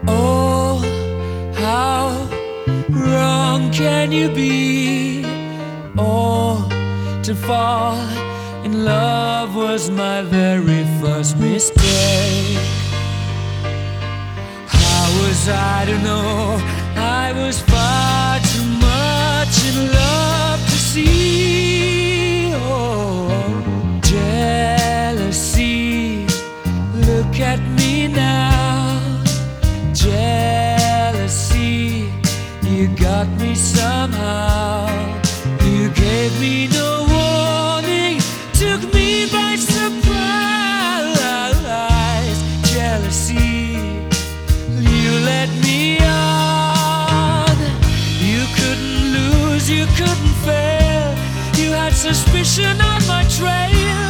Oh, how wrong can you be? Oh, to fall in love was my very first mistake. How was I to know I was far too much in love to see? Oh, jealousy, look at me now. Jealousy, you got me somehow. You gave me no warning, took me by surprise. Jealousy, you led me on. You couldn't lose, you couldn't fail. You had suspicion on my trail.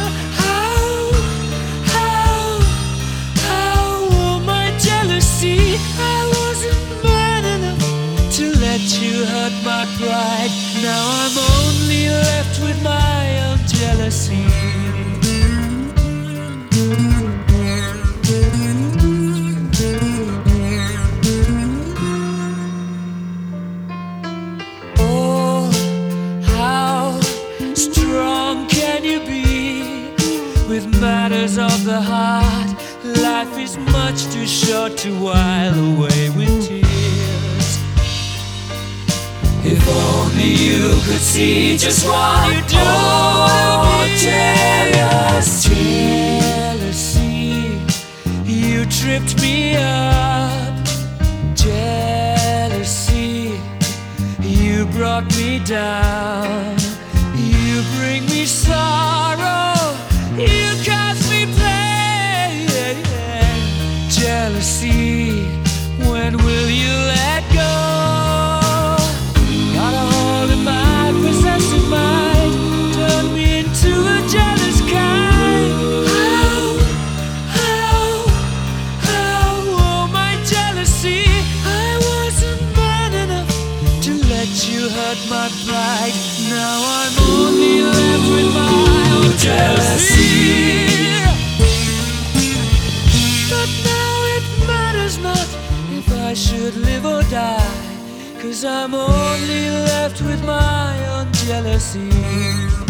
Oh my jealousy, I wasn't man enough to let you hurt my pride. Now I'm only left with my own jealousy. Oh, how strong can you be with matters of the heart? Life is much too short to while away with tears. If only you could see just what you do. Oh, jealousy, jealousy, you tripped me up. Jealousy, you brought me down. You bring me sorrow, you cause me pain. Jealousy, when will you let go? Got a hold of my possessive mind, turned me into a jealous kind. Oh my jealousy, I wasn't man enough to let you hurt my pride. Now I'm only left with my own jealousy. But now it matters not if I should live or die, 'cause I'm only left with my own jealousy.